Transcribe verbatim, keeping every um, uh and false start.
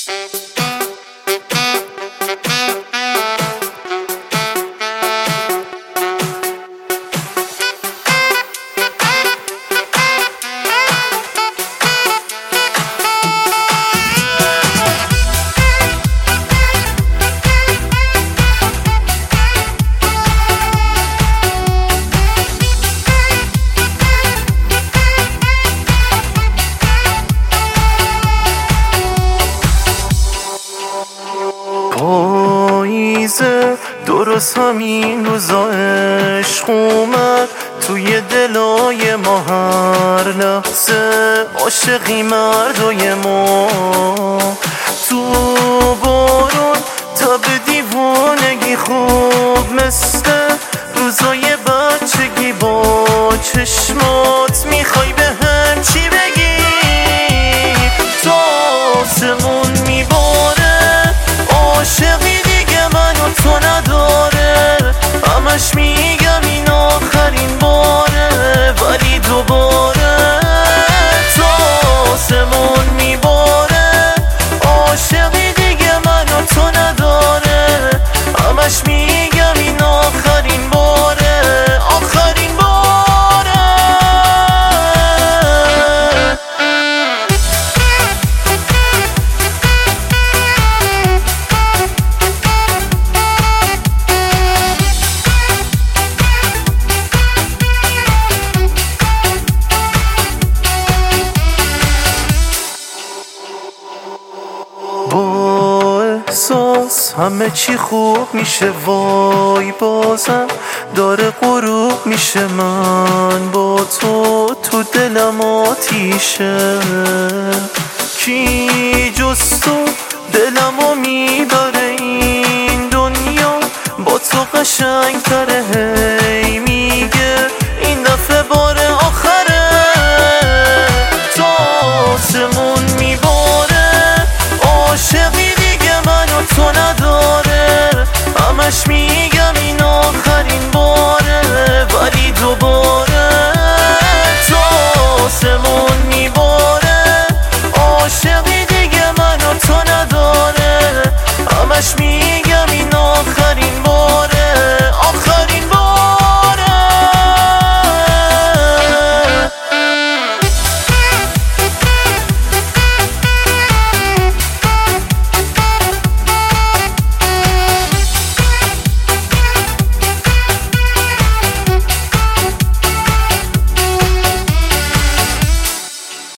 پاییزه درست همین روزا عشق اومد توی دلای ما، هر لحظه عاشقی مردای ما. تو بارون تب دیوانگی خوب مثل روزای بچگی، با چشمات میخوای به هم چی بگی؟ تو آسمون میباره عاشقی دیگه منو تو نداره، همش میگم این آخرین باره ولی دوباره تو آسمون میباره عاشقی دیگه منو تو نداره، همش میگم این آخرین باره آخرین باره. با احساس همه چی خوب میشه، وای بازم داره غروب میشه، من با تو تو دلم آتیشه. کی جز تو دلمو میبره، این دنیا با تو قشنگ تره، هی میگه این دفعه بار آخره. تو آسمون